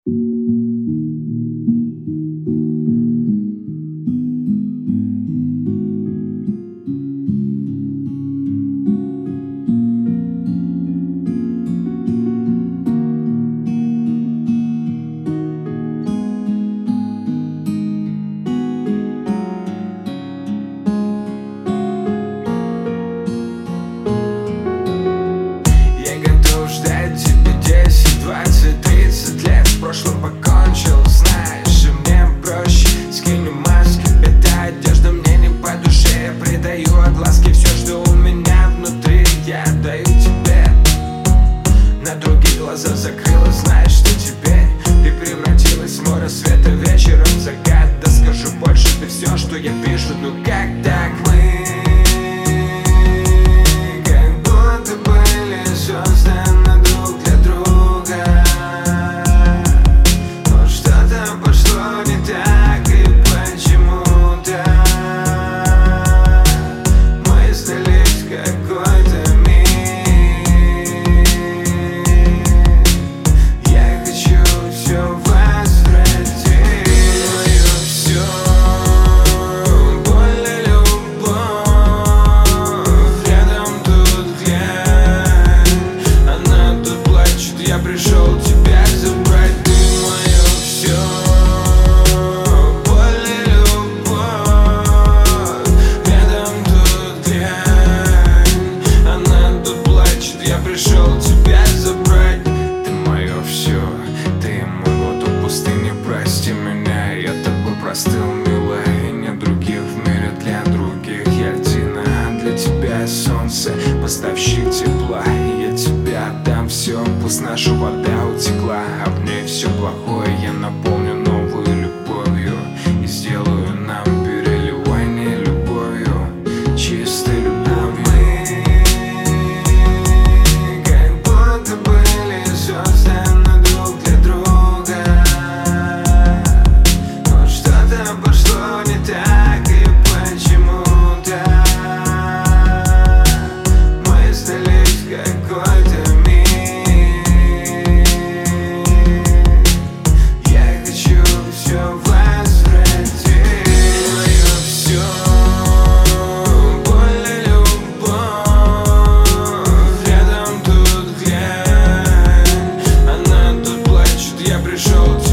Ждать тебя 10, 20, 30 лет. В прошлом покончил, знаешь, и мне проще. Скину маски, беда, одежда мне не по душе. Я придаю огласке все, что у меня внутри. Я отдаю тебе. На другие глаза закрыла, знаешь, что теперь ты превратилась в мой рассвет, а вечером закат. Да скажу больше, ты все, что я вижу. Ну как так? Мы как будто были созданы друг для друга, но что-то пошло не так, и почему-то мы сдались в какой-то мир. Я хочу все возвратить, мое все, боль и любовь. Рядом тут глянь, она тут плачет, я пришел тебя забрать. Ты мое все, боль и любовь. Рядом тут глянь, она тут плачет, я пришел тебя забрать. Ты мое все, ты мой воду в пустыне, прости меня, я тобой простыл, милая. И нет других в мире для других, я льдина, а для тебя солнце, поставщик тепла. И я тебе отдам все, пусть наша вода утекла, а в ней все плохое я наполню новую любовью и сделаю нам переливание любовью, чистой любовью. Мы как будто были созданы друг для друга, но что-то пошло не так, и почему-то мы сдались в какой-то мир. Я хочу все возвратить, мое все, боль и любовь. Рядом тут глянь, она тут плачет, я пришел